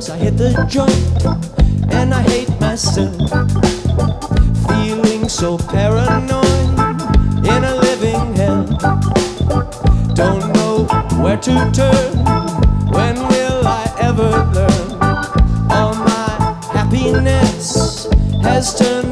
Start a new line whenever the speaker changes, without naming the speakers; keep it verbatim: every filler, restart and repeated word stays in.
I hit the joint and I hate myself. Feeling so paranoid in a living hell. Don't know where to turn. When will I ever learn? All my happiness has turned